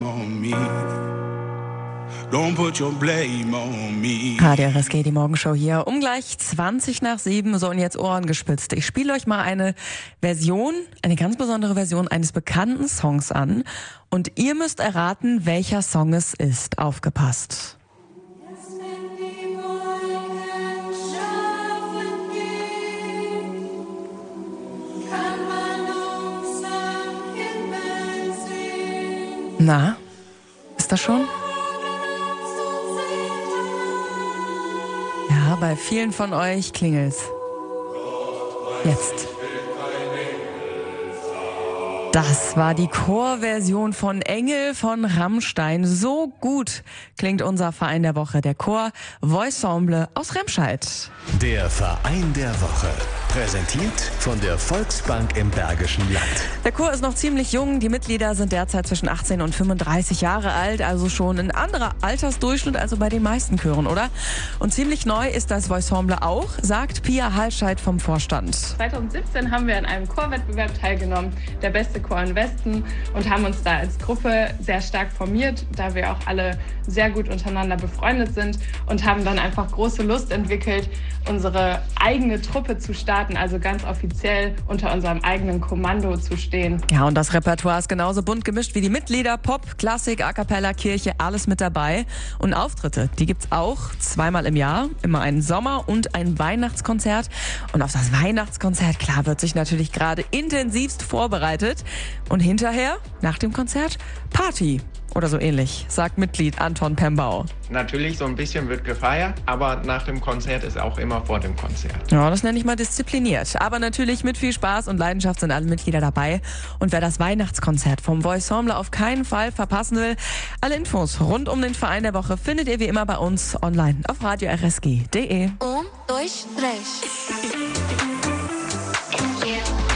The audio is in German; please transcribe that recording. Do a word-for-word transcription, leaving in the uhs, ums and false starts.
on me. Don't put your blame on me. H D R S G, die Morgenshow hier um gleich zwanzig nach sieben. So, und jetzt Ohren gespitzt. Ich spiele euch mal eine Version, eine ganz besondere Version eines bekannten Songs an. Und ihr müsst erraten, welcher Song es ist. Aufgepasst. Na, ist das schon? Ja, bei vielen von euch klingelt's. Jetzt. Das war die Chorversion von Engel von Rammstein. So gut klingt unser Verein der Woche, der Chor Voicensemble aus Remscheid. Der Verein der Woche. Präsentiert von der Volksbank im Bergischen Land. Der Chor ist noch ziemlich jung. Die Mitglieder sind derzeit zwischen achtzehn und fünfunddreißig Jahre alt, also schon ein anderer Altersdurchschnitt als bei den meisten Chören, oder? Und ziemlich neu ist das Voicensemble auch, sagt Pia Hallscheid vom Vorstand. zwanzig siebzehn haben wir an einem Chorwettbewerb teilgenommen, der beste Chor im Westen, und haben uns da als Gruppe sehr stark formiert, da wir auch alle sehr gut untereinander befreundet sind, und haben dann einfach große Lust entwickelt, unsere eigene Truppe zu starten, also ganz offiziell unter unserem eigenen Kommando zu stehen. Ja, und das Repertoire ist genauso bunt gemischt wie die Mitglieder. Pop, Klassik, A Cappella, Kirche, alles mit dabei. Und Auftritte, die gibt's auch zweimal im Jahr. Immer ein Sommer- und ein Weihnachtskonzert. Und auf das Weihnachtskonzert, klar, wird sich natürlich gerade intensivst vorbereitet. Und hinterher, nach dem Konzert, Party. Oder so ähnlich, sagt Mitglied Anton Pembau. Natürlich, so ein bisschen wird gefeiert, aber nach dem Konzert ist auch immer vor dem Konzert. Ja, das nenne ich mal diszipliniert. Aber natürlich mit viel Spaß und Leidenschaft sind alle Mitglieder dabei. Und wer das Weihnachtskonzert vom Voicensemble auf keinen Fall verpassen will, alle Infos rund um den Verein der Woche findet ihr wie immer bei uns online auf radio r s g punkt d e. Um, dois, três.